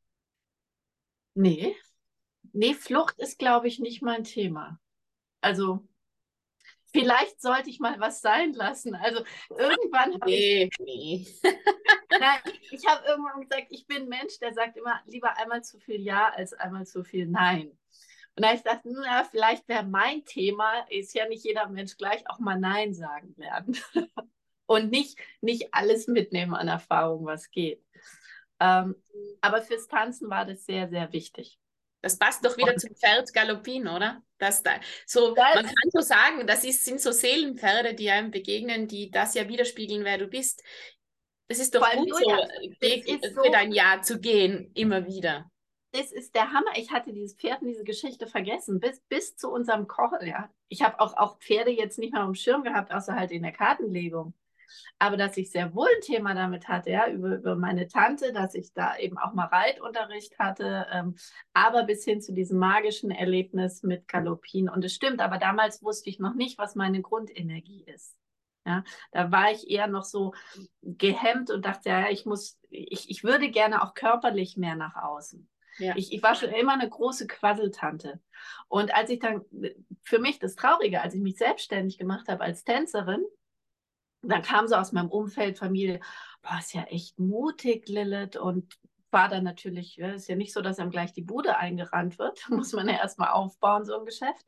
[SPEAKER 2] Nee, nee, Flucht ist, glaube ich, nicht mein Thema. Also vielleicht sollte ich mal was sein lassen. Also irgendwann habe ich,
[SPEAKER 1] Nee, nee.
[SPEAKER 2] na, ich, ich habe irgendwann gesagt, ich bin ein Mensch, der sagt immer lieber einmal zu viel Ja als einmal zu viel Nein. Und da habe ich gedacht, na, vielleicht wäre mein Thema, ist ja nicht jeder Mensch gleich, auch mal Nein sagen lernen. Und nicht, nicht alles mitnehmen an Erfahrung, was geht. Ähm, aber fürs Tanzen war das sehr, sehr wichtig.
[SPEAKER 1] Das passt doch wieder
[SPEAKER 2] Und
[SPEAKER 1] zum Pferd Galoppin, oder? Das da, so, man
[SPEAKER 2] das,
[SPEAKER 1] kann so sagen, das ist, sind so Seelenpferde, die einem begegnen, die das ja widerspiegeln, wer du bist. Es ist
[SPEAKER 2] vor
[SPEAKER 1] doch
[SPEAKER 2] allem
[SPEAKER 1] gut so,
[SPEAKER 2] Julia, das
[SPEAKER 1] äh,
[SPEAKER 2] ist
[SPEAKER 1] für
[SPEAKER 2] so,
[SPEAKER 1] dein Ja zu gehen, immer wieder.
[SPEAKER 2] das ist der Hammer. Ich hatte dieses Pferd und diese Geschichte vergessen, bis, bis zu unserem Kochen. Ja. Ich habe auch, auch Pferde jetzt nicht mehr auf dem Schirm gehabt, außer halt in der Kartenlegung. Aber dass ich sehr wohl ein Thema damit hatte, ja, über, über meine Tante, dass ich da eben auch mal Reitunterricht hatte, ähm, aber bis hin zu diesem magischen Erlebnis mit Galoppin. Und es stimmt, aber damals wusste ich noch nicht, was meine Grundenergie ist. Ja, da war ich eher noch so gehemmt und dachte, ja, ich muss, ich, ich würde gerne auch körperlich mehr nach außen.
[SPEAKER 1] Ja.
[SPEAKER 2] Ich, ich war schon immer eine große Quasseltante. Und als ich dann, für mich das Traurige, als ich mich selbstständig gemacht habe als Tänzerin, dann kam so aus meinem Umfeld, Familie, boah, ist ja echt mutig, Lilith. Und war dann natürlich, ja, ist ja nicht so, dass einem gleich die Bude eingerannt wird. Da muss man ja erstmal aufbauen, so ein Geschäft.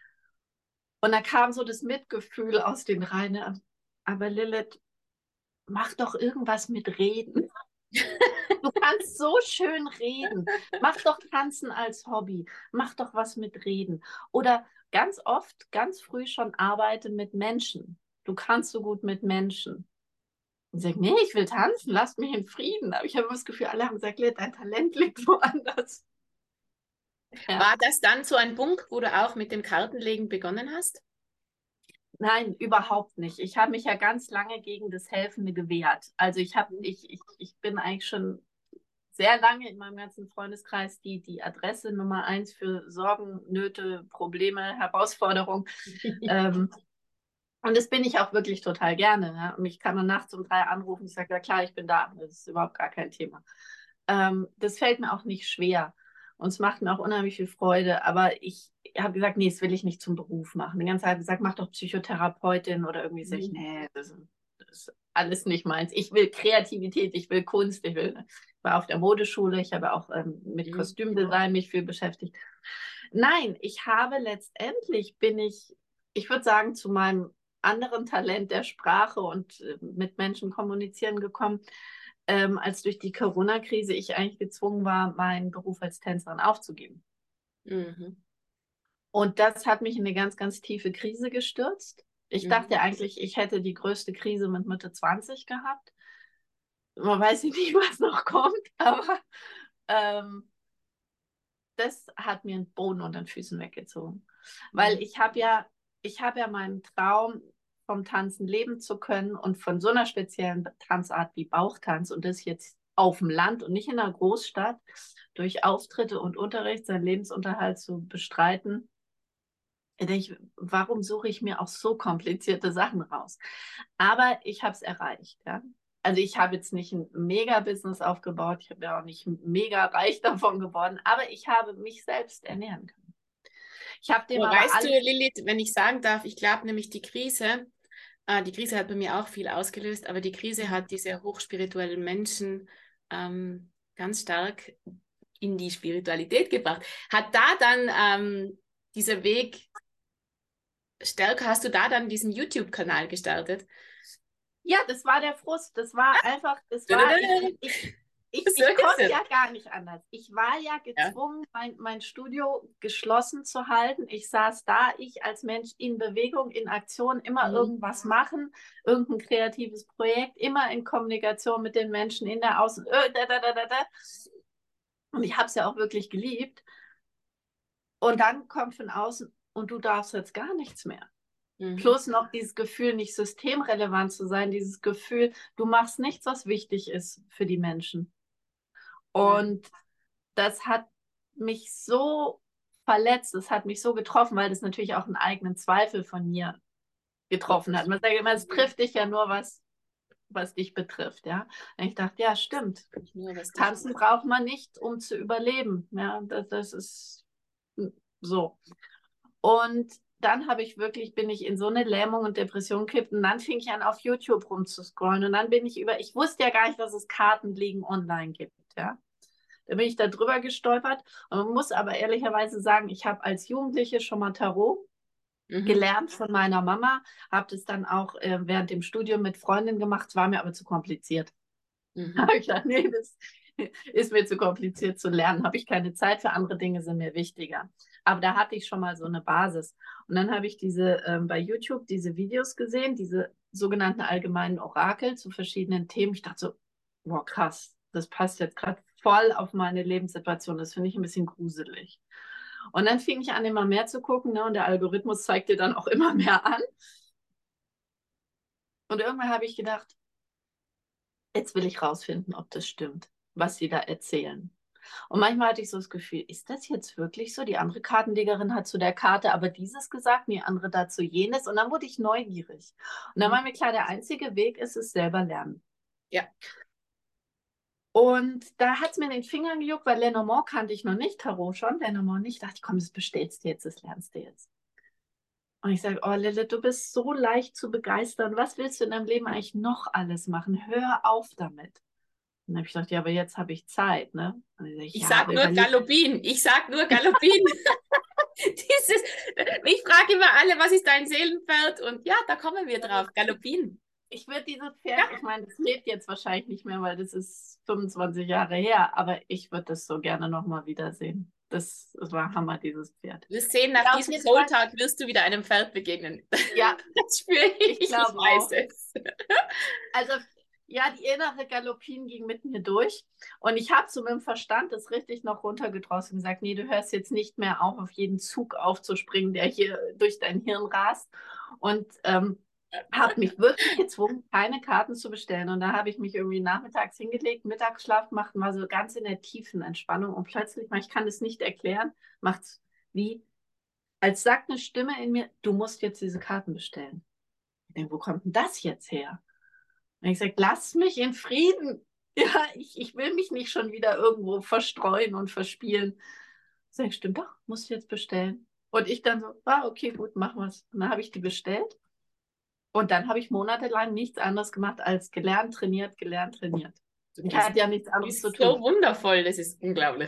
[SPEAKER 2] Und da kam so das Mitgefühl aus den Reihen. Aber Lilith, mach doch irgendwas mit Reden. Du kannst so schön reden. Mach doch Tanzen als Hobby. Mach doch was mit Reden. Oder ganz oft, ganz früh schon arbeite mit Menschen. Du kannst so gut mit Menschen. Und ich sage, nee, ich will tanzen, lasst mich in Frieden. Aber ich habe das Gefühl, alle haben gesagt, dein Talent liegt woanders. Ja.
[SPEAKER 1] War das dann so ein Punkt, wo du auch mit dem Kartenlegen begonnen hast?
[SPEAKER 2] Nein, überhaupt nicht. Ich habe mich ja ganz lange gegen das Helfende gewehrt. Also ich habe, ich, ich, ich bin eigentlich schon sehr lange in meinem ganzen Freundeskreis die, die Adresse Nummer eins für Sorgen, Nöte, Probleme, Herausforderungen. ähm, und das bin ich auch wirklich total gerne. Ja? Und mich kann man nachts um drei anrufen. Ich sage, ja klar, ich bin da. Das ist überhaupt gar kein Thema. Ähm, das fällt mir auch nicht schwer. Und es macht mir auch unheimlich viel Freude. Aber ich habe gesagt, nee, das will ich nicht zum Beruf machen. Die ganze Zeit gesagt, mach doch Psychotherapeutin oder irgendwie. Sag ich, nee, das, das ist alles nicht meins. Ich will Kreativität, ich will Kunst, ich will. Ich war auf der Modeschule, ich habe auch ähm, mit
[SPEAKER 1] Mhm.
[SPEAKER 2] Kostümdesign mich viel beschäftigt. Nein, ich habe letztendlich bin ich, ich würde sagen, zu meinem anderen Talent der Sprache und äh, mit Menschen kommunizieren gekommen, ähm, als durch die Corona-Krise ich eigentlich gezwungen war, meinen Beruf als Tänzerin aufzugeben.
[SPEAKER 1] Mhm.
[SPEAKER 2] Und das hat mich in eine ganz, ganz tiefe Krise gestürzt. Ich
[SPEAKER 1] Mhm.
[SPEAKER 2] dachte eigentlich, ich hätte die größte Krise mit Mitte zwanzig gehabt. Man weiß nicht, was noch kommt, aber ähm, das hat mir den Boden unter den Füßen weggezogen. Weil ich habe ja, ich habe ja meinen Traum, vom Tanzen leben zu können und von so einer speziellen Tanzart wie Bauchtanz und das jetzt auf dem Land und nicht in einer Großstadt durch Auftritte und Unterricht seinen Lebensunterhalt zu bestreiten. Da denke ich, warum suche ich mir auch so komplizierte Sachen raus? Aber ich habe es erreicht, ja. Also ich habe jetzt nicht ein Mega-Business aufgebaut, ich habe ja auch nicht mega reich davon geworden, aber ich habe mich selbst ernähren können. Ich habe dem
[SPEAKER 1] Aber
[SPEAKER 2] aber
[SPEAKER 1] weißt du,
[SPEAKER 2] alles...
[SPEAKER 1] Lilith, wenn ich sagen darf, ich glaube nämlich die Krise, äh, die Krise hat bei mir auch viel ausgelöst, aber die Krise hat diese hochspirituellen Menschen ähm, ganz stark in die Spiritualität gebracht. Hat da dann ähm, dieser Weg stärker, hast du da dann diesen YouTube-Kanal gestartet?
[SPEAKER 2] Ja, das war der Frust. Das war einfach, das war, ich, ich, ich, ich konnte ja gar nicht anders. Ich war ja gezwungen, ja. Mein, mein Studio geschlossen zu halten. Ich saß da, ich als Mensch in Bewegung, in Aktion, immer mhm. irgendwas machen, irgendein kreatives Projekt, immer in Kommunikation mit den Menschen in der Außen. Äh, da, da, da, da, da. Und ich habe es ja auch wirklich geliebt. Und dann kommt von außen, und du darfst jetzt gar nichts mehr. Mhm. Plus noch dieses Gefühl, nicht systemrelevant zu sein, dieses Gefühl, du machst nichts, was wichtig ist für die Menschen. Und ja. das hat mich so verletzt, das hat mich so getroffen, weil das natürlich auch einen eigenen Zweifel von mir getroffen hat. Man sagt immer, es trifft dich ja nur, was, was dich betrifft. Ja? Und ich dachte, ja, stimmt. Nur, Tanzen braucht man nicht, um zu überleben. Ja, das, das ist so. Und dann habe ich wirklich, bin ich in so eine Lähmung und Depression gekippt und dann fing ich an, auf YouTube rumzuscrollen und dann bin ich über, ich wusste ja gar nicht, dass es Kartenlegen online gibt, ja. Da bin ich da drüber gestolpert und man muss aber ehrlicherweise sagen, ich habe als Jugendliche schon mal Tarot mhm. gelernt von meiner Mama, habe das dann auch äh, während dem Studium mit Freundinnen gemacht, war mir aber zu kompliziert. Mhm. habe ich gedacht, nee, das ist mir zu kompliziert zu lernen, habe ich keine Zeit für, andere Dinge sind mir wichtiger. Aber da hatte ich schon mal so eine Basis. Und dann habe ich diese ähm, bei YouTube diese Videos gesehen, diese sogenannten allgemeinen Orakel zu verschiedenen Themen. Ich dachte so, boah, krass, das passt jetzt gerade voll auf meine Lebenssituation. Das finde ich ein bisschen gruselig. Und dann fing ich an, immer mehr zu gucken, ne? Und der Algorithmus zeigt dir dann auch immer mehr an. Und irgendwann habe ich gedacht, jetzt will ich rausfinden, ob das stimmt, was sie da erzählen. Und manchmal hatte ich so das Gefühl, ist das jetzt wirklich so? Die andere Kartenlegerin hat zu der Karte aber dieses gesagt, die andere dazu jenes. Und dann wurde ich neugierig. Und dann war mir klar, der einzige Weg ist es selber lernen.
[SPEAKER 1] Ja.
[SPEAKER 2] Und da hat es mir in den Fingern gejuckt, weil Lenormand kannte ich noch nicht, Tarot schon, Lenormand nicht. Da dachte ich, komm, das bestellst du jetzt, das lernst du jetzt. Und ich sage, oh Lilith, du bist so leicht zu begeistern. Was willst du in deinem Leben eigentlich noch alles machen? Hör auf damit. Und dann habe ich gedacht, ja, aber jetzt habe ich Zeit, ne?
[SPEAKER 1] Ich, ich ja, sag nur Galoppin. Ich sag nur Galoppin. Dieses, ich frage immer alle, was ist dein Seelenpferd? Und ja, da kommen wir drauf. Galoppin.
[SPEAKER 2] Ich würde dieses Pferd, ja. ich meine, das lebt jetzt wahrscheinlich nicht mehr, weil das ist fünfundzwanzig Jahre her, aber ich würde das so gerne nochmal wiedersehen. Das, das war Hammer, dieses Pferd.
[SPEAKER 1] Wir sehen, nach ja, diesem Soul-Tag wirst du wieder einem Pferd begegnen.
[SPEAKER 2] Ja,
[SPEAKER 1] das spüre ich,
[SPEAKER 2] ich, ich weiß
[SPEAKER 1] auch.
[SPEAKER 2] es. Also ja, die innere Galoppin ging mit mir durch. Und ich habe so mit dem Verstand das richtig noch runtergedrossen und gesagt, nee, du hörst jetzt nicht mehr auf, auf jeden Zug aufzuspringen, der hier durch dein Hirn rast. Und ähm, habe mich wirklich gezwungen, keine Karten zu bestellen. Und da habe ich mich irgendwie nachmittags hingelegt, Mittagsschlaf gemacht und war so ganz in der tiefen Entspannung. Und plötzlich, ich kann es nicht erklären, macht es wie, als sagt eine Stimme in mir, du musst jetzt diese Karten bestellen. Ich denke, wo kommt denn das jetzt her? Und ich sage, lass mich in Frieden. Ja, ich, ich will mich nicht schon wieder irgendwo verstreuen und verspielen. Sag ich, stimmt doch, musst du jetzt bestellen. Und ich dann so, ah, okay, gut, machen wir es. Und dann habe ich die bestellt. Und dann habe ich monatelang nichts anderes gemacht als gelernt, trainiert, gelernt, trainiert.
[SPEAKER 1] Du
[SPEAKER 2] Ich
[SPEAKER 1] bist,
[SPEAKER 2] hatte ja nichts
[SPEAKER 1] du
[SPEAKER 2] anderes zu
[SPEAKER 1] bist so
[SPEAKER 2] tun.
[SPEAKER 1] wundervoll, das ist unglaublich.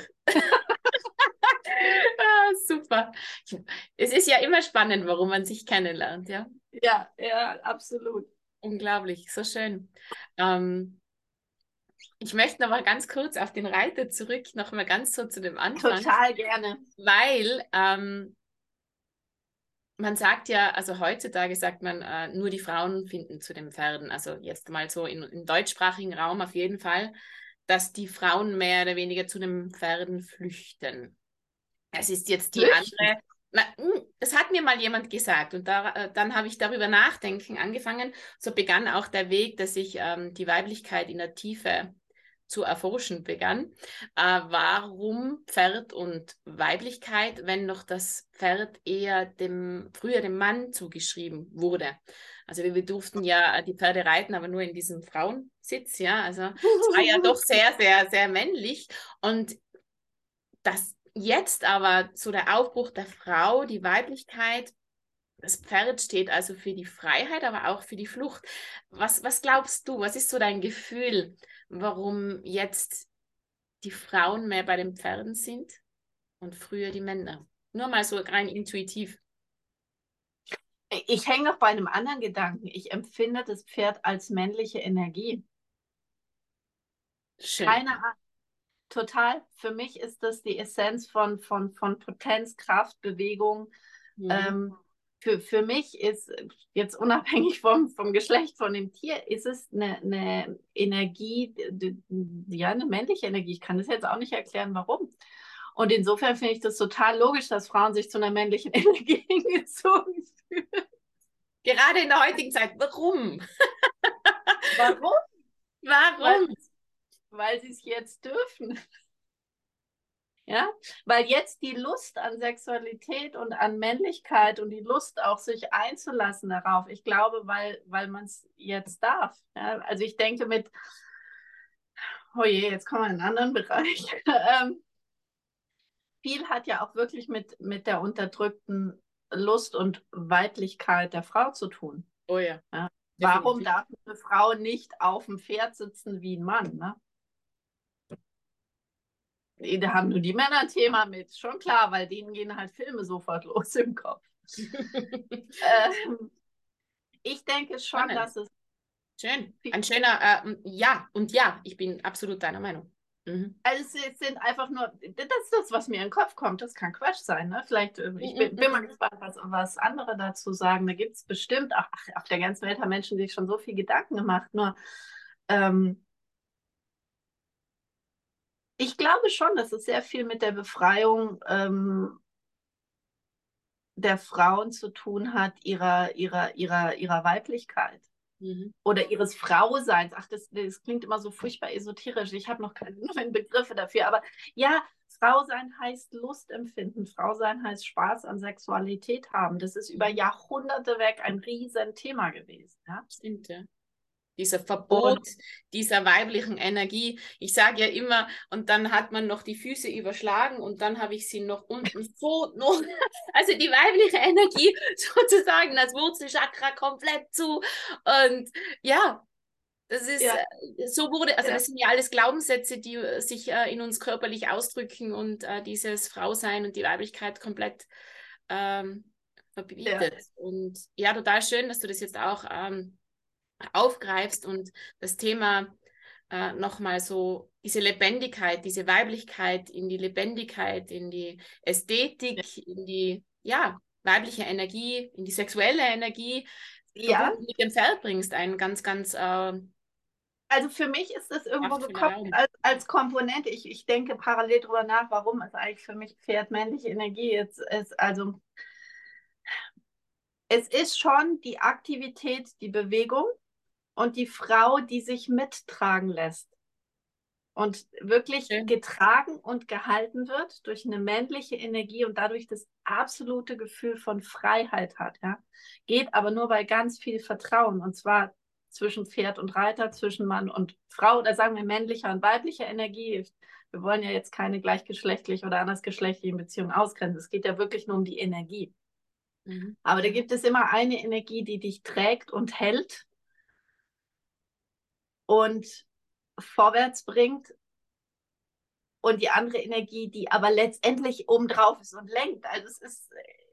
[SPEAKER 1] Ah, super. Ich, es ist ja immer spannend, warum man sich kennenlernt, ja.
[SPEAKER 2] Ja, ja, absolut.
[SPEAKER 1] Unglaublich, so schön. Ähm, ich möchte noch mal ganz kurz auf den Reiter zurück, noch mal ganz so zu dem Anfang,
[SPEAKER 2] Total gerne.
[SPEAKER 1] weil ähm, man sagt ja, also heutzutage sagt man, äh, nur die Frauen finden zu den Pferden, also jetzt mal so in, im deutschsprachigen Raum auf jeden Fall, dass die Frauen mehr oder weniger zu den Pferden flüchten. Es ist jetzt die
[SPEAKER 2] Flüchten.
[SPEAKER 1] andere, na, das hat mir mal jemand gesagt und da, äh, dann habe ich darüber nachdenken angefangen. So begann auch der Weg, dass ich ähm, die Weiblichkeit in der Tiefe zu erforschen begann. Äh, warum Pferd und Weiblichkeit, wenn noch das Pferd eher dem, früher dem Mann zugeschrieben wurde? Also wir, wir durften ja die Pferde reiten, aber nur in diesem Frauensitz, ja. Also es war ja doch sehr, sehr, sehr männlich. Und das jetzt aber so der Aufbruch der Frau, die Weiblichkeit, das Pferd steht also für die Freiheit, aber auch für die Flucht. Was, was glaubst du, was ist so dein Gefühl, warum jetzt die Frauen mehr bei den Pferden sind und früher die Männer? Nur mal so rein intuitiv.
[SPEAKER 2] Ich hänge noch bei einem anderen Gedanken. Ich empfinde das Pferd als männliche Energie.
[SPEAKER 1] Schön.
[SPEAKER 2] Keine Ahnung. Total. Für mich ist das die Essenz von, von, von Potenz, Kraft, Bewegung.
[SPEAKER 1] Mhm.
[SPEAKER 2] Ähm, für, für mich ist jetzt unabhängig vom, vom Geschlecht von dem Tier, ist es eine, eine Energie, die, ja, eine männliche Energie. Ich kann das jetzt auch nicht erklären, warum. Und insofern finde ich das total logisch, dass Frauen sich zu einer männlichen Energie hingezogen fühlen.
[SPEAKER 1] Gerade in der heutigen Zeit. Warum?
[SPEAKER 2] Warum? Weil,
[SPEAKER 1] Warum?
[SPEAKER 2] weil sie es jetzt dürfen. Ja, weil jetzt die Lust an Sexualität und an Männlichkeit und die Lust auch sich einzulassen darauf, ich glaube, weil, weil man es jetzt darf. Ja, also ich denke mit, oh je, jetzt kommen wir in einen anderen Bereich. ähm, viel hat ja auch wirklich mit, mit der unterdrückten Lust und Weiblichkeit der Frau zu tun.
[SPEAKER 1] Oh ja,
[SPEAKER 2] Ja. Warum
[SPEAKER 1] definitiv.
[SPEAKER 2] darf eine Frau nicht auf dem Pferd sitzen wie ein Mann? Ne? Da haben nur die Männer ein Thema mit, schon klar, weil denen gehen halt Filme sofort los im Kopf. ähm, ich denke schon,
[SPEAKER 1] Spannend.
[SPEAKER 2] dass es
[SPEAKER 1] Schön. Ein schöner, äh, ja, und ja, ich bin absolut deiner Meinung. Mhm.
[SPEAKER 2] also es sind einfach nur, das ist das, was mir in den Kopf kommt. Das kann Quatsch sein. Ne? Vielleicht, äh, ich bin, bin mal gespannt, was, was andere dazu sagen. Da gibt es bestimmt, ach, auf der ganzen Welt haben Menschen sich schon so viel Gedanken gemacht. Nur ähm, ich glaube schon, dass es sehr viel mit der Befreiung ähm, der Frauen zu tun hat, ihrer, ihrer, ihrer, ihrer Weiblichkeit.
[SPEAKER 1] Mhm.
[SPEAKER 2] Oder ihres Frauseins. Ach, das, das klingt immer so furchtbar esoterisch. Ich habe noch keine neuen Begriffe dafür. Aber ja, Frau sein heißt Lust empfinden. Frau sein heißt Spaß an Sexualität haben. Das ist über Jahrhunderte weg ein Riesenthema gewesen. Ja?
[SPEAKER 1] Stimmt, ja. Dieser
[SPEAKER 2] Und
[SPEAKER 1] Verbot dieser weiblichen Energie. Ich sage ja immer, und dann hat man noch die Füße überschlagen und dann habe ich sie noch unten so, noch, also die weibliche Energie sozusagen, das Wurzelchakra komplett zu. Und ja, das ist,
[SPEAKER 2] ja,
[SPEAKER 1] äh, so wurde, also
[SPEAKER 2] ja,
[SPEAKER 1] das sind ja alles Glaubenssätze, die äh, sich äh, in uns körperlich ausdrücken und äh, dieses Frausein und die Weiblichkeit komplett ähm,
[SPEAKER 2] ja,
[SPEAKER 1] verbietet. Und ja, total schön, dass du das jetzt auch ähm, aufgreifst und das Thema äh, nochmal so, diese Lebendigkeit, diese Weiblichkeit in die Lebendigkeit, in die Ästhetik, in die, ja, weibliche Energie, in die sexuelle Energie,
[SPEAKER 2] ja,
[SPEAKER 1] verbunden mit dem Pferd bringst, ein ganz, ganz äh,
[SPEAKER 2] Also für mich ist das irgendwo
[SPEAKER 1] Kraftvoller
[SPEAKER 2] gekoppelt
[SPEAKER 1] Raum.
[SPEAKER 2] als, als Komponente. Ich, ich denke parallel darüber nach, warum es eigentlich für mich Pferd männliche Energie jetzt ist. Also es ist schon die Aktivität, die Bewegung und die Frau, die sich mittragen lässt und wirklich
[SPEAKER 1] Schön.
[SPEAKER 2] getragen und gehalten wird durch eine männliche Energie und dadurch das absolute Gefühl von Freiheit hat. Ja? Geht aber nur bei ganz viel Vertrauen und zwar zwischen Pferd und Reiter, zwischen Mann und Frau oder sagen wir männlicher und weiblicher Energie. Wir wollen ja jetzt keine gleichgeschlechtlich oder andersgeschlechtlichen Beziehungen ausgrenzen. Es geht ja wirklich nur um die Energie.
[SPEAKER 1] Mhm.
[SPEAKER 2] Aber da gibt es immer eine Energie, die dich trägt und hält und vorwärts bringt und die andere Energie, die aber letztendlich obendrauf ist und lenkt. Also es ist,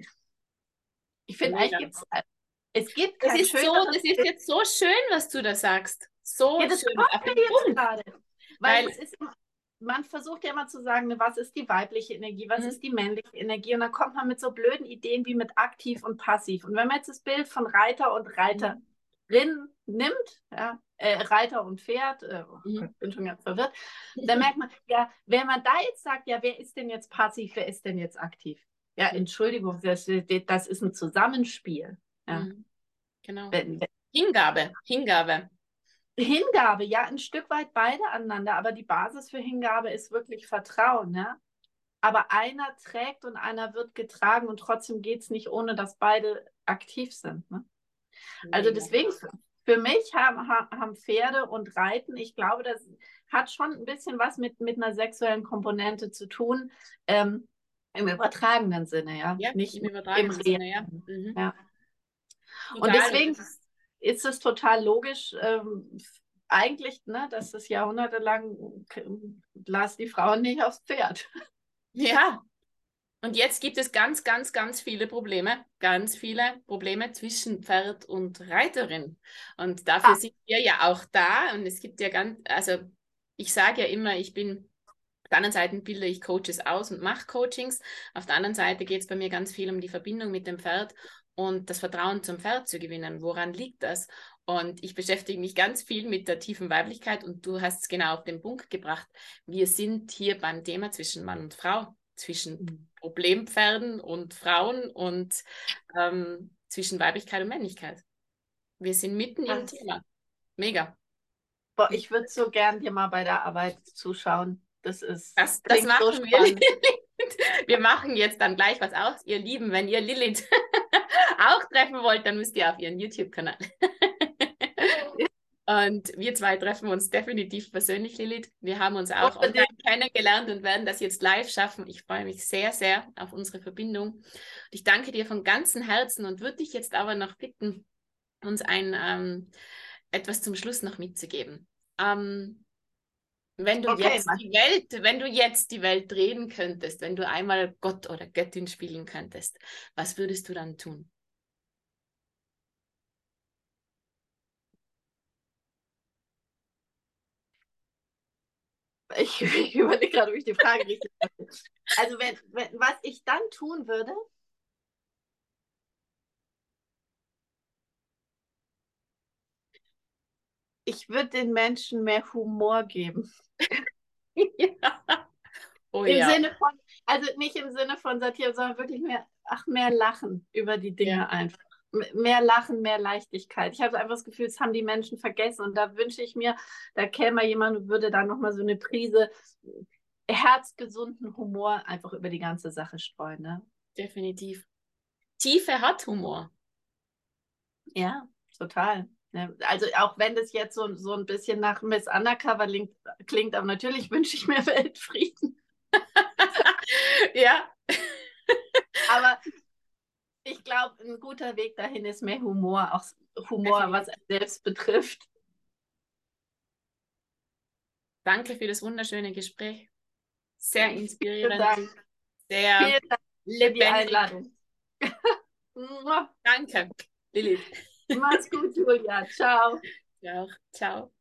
[SPEAKER 2] ich finde, eigentlich
[SPEAKER 1] Mega.
[SPEAKER 2] gibt es, es gibt
[SPEAKER 1] Das
[SPEAKER 2] kein
[SPEAKER 1] ist so,
[SPEAKER 2] schöneres
[SPEAKER 1] das ist
[SPEAKER 2] Bild.
[SPEAKER 1] jetzt so schön, was du da sagst. So
[SPEAKER 2] Ja, das
[SPEAKER 1] schön,
[SPEAKER 2] kommt
[SPEAKER 1] auf
[SPEAKER 2] mir
[SPEAKER 1] den
[SPEAKER 2] jetzt
[SPEAKER 1] Punkt.
[SPEAKER 2] gerade. Weil
[SPEAKER 1] Weil,
[SPEAKER 2] es ist, man versucht ja immer zu sagen, ne, was ist die weibliche Energie, was
[SPEAKER 1] mhm.
[SPEAKER 2] ist die männliche Energie? Und dann kommt man mit so blöden Ideen wie mit aktiv und passiv. Und wenn man jetzt das Bild von Reiter und
[SPEAKER 1] Mhm.
[SPEAKER 2] Reiterin nimmt, ja, äh, Reiter und Pferd, äh, oh Gott,
[SPEAKER 1] Mhm.
[SPEAKER 2] bin schon ganz verwirrt, dann merkt man, ja, wenn man da jetzt sagt, ja, wer ist denn jetzt passiv, wer ist denn jetzt aktiv? Ja, Entschuldigung, das, das ist ein Zusammenspiel. Ja.
[SPEAKER 1] Mhm. Genau.
[SPEAKER 2] Wenn,
[SPEAKER 1] Hingabe, Hingabe.
[SPEAKER 2] Hingabe, ja, ein Stück weit beide aneinander, aber die Basis für Hingabe ist wirklich Vertrauen, ja. Aber einer trägt und einer wird getragen und trotzdem geht es nicht, ohne dass beide aktiv sind. Ne? Also
[SPEAKER 1] Mega.
[SPEAKER 2] deswegen, für mich haben, haben Pferde und Reiten, ich glaube, das hat schon ein bisschen was mit, mit einer sexuellen Komponente zu tun, ähm, im übertragenen Sinne, ja,
[SPEAKER 1] Ja,
[SPEAKER 2] nicht
[SPEAKER 1] im
[SPEAKER 2] nur im
[SPEAKER 1] übertragenen Sinne, ja.
[SPEAKER 2] realen.
[SPEAKER 1] Mhm.
[SPEAKER 2] Ja. Und
[SPEAKER 1] Total. Und
[SPEAKER 2] deswegen
[SPEAKER 1] das ist,
[SPEAKER 2] ist es total logisch, ähm, eigentlich, ne, dass das jahrhundertelang las die Frauen nicht aufs Pferd.
[SPEAKER 1] ja. Und jetzt gibt es ganz, ganz, ganz viele Probleme, ganz viele Probleme zwischen Pferd und Reiterin. Und dafür
[SPEAKER 2] Ah,
[SPEAKER 1] sind wir ja auch da. Und es gibt ja ganz, also ich sage ja immer, ich bin, auf der anderen Seite bilde ich Coaches aus und mache Coachings. Auf der anderen Seite geht es bei mir ganz viel um die Verbindung mit dem Pferd und das Vertrauen zum Pferd zu gewinnen. Woran liegt das? Und ich beschäftige mich ganz viel mit der tiefen Weiblichkeit und du hast es genau auf den Punkt gebracht. Wir sind hier beim Thema zwischen Mann und Frau, zwischen Problempferden und Frauen und ähm, zwischen Weiblichkeit und Männlichkeit. Wir sind mitten im
[SPEAKER 2] das,
[SPEAKER 1] Thema. Mega.
[SPEAKER 2] boah, ich würde so gern dir mal bei der Arbeit zuschauen. Das ist,
[SPEAKER 1] Das, das
[SPEAKER 2] klingt so
[SPEAKER 1] machen wir.
[SPEAKER 2] spannend.
[SPEAKER 1] Wir machen jetzt dann gleich was aus, ihr Lieben. Wenn ihr Lilith auch treffen wollt, dann müsst ihr auf ihren YouTube-Kanal. Und wir zwei treffen uns definitiv persönlich, Lilith. Wir haben uns auch online
[SPEAKER 2] Unbedingt.
[SPEAKER 1] kennengelernt und werden das jetzt live schaffen. Ich freue mich sehr, sehr auf unsere Verbindung. Und ich danke dir von ganzem Herzen und würde dich jetzt aber noch bitten, uns ein ähm, etwas zum Schluss noch mitzugeben. Ähm, wenn du
[SPEAKER 2] Okay,
[SPEAKER 1] jetzt
[SPEAKER 2] Mann.
[SPEAKER 1] die Welt, wenn du jetzt die Welt drehen könntest, wenn du einmal Gott oder Göttin spielen könntest, was würdest du dann tun?
[SPEAKER 2] Ich, ich überlege gerade, ob ich die Frage richtig verstehe. Also, wenn, wenn, was ich dann tun würde, ich würde den Menschen mehr Humor geben.
[SPEAKER 1] Ja. Oh
[SPEAKER 2] Im
[SPEAKER 1] ja,
[SPEAKER 2] Sinne von, also nicht im Sinne von Satire, sondern wirklich mehr, ach, mehr Lachen über die
[SPEAKER 1] ja,
[SPEAKER 2] Dinge einfach. M- Mehr Lachen, mehr Leichtigkeit. Ich habe einfach das Gefühl, das haben die Menschen vergessen. Und da wünsche ich mir, da käme jemand und würde da nochmal so eine Prise herzgesunden Humor einfach über die ganze Sache streuen. Ne?
[SPEAKER 1] definitiv. Tiefe hat Humor.
[SPEAKER 2] Ja, total. Ja, also auch wenn das jetzt so, so ein bisschen nach Miss Undercover klingt, klingt, aber natürlich wünsche ich mir Weltfrieden.
[SPEAKER 1] Ja,
[SPEAKER 2] Aber ich glaube, ein guter Weg dahin ist mehr Humor, auch Humor, was
[SPEAKER 1] definitiv.
[SPEAKER 2] einen selbst betrifft.
[SPEAKER 1] Danke für das wunderschöne Gespräch. Sehr
[SPEAKER 2] Vielen
[SPEAKER 1] inspirierend,
[SPEAKER 2] Dank.
[SPEAKER 1] sehr
[SPEAKER 2] Vielen Dank für die
[SPEAKER 1] lebendig.
[SPEAKER 2] Einladung.
[SPEAKER 1] Danke, Lilith.
[SPEAKER 2] Mach's gut, Julia. Ciao.
[SPEAKER 1] Ja, ciao.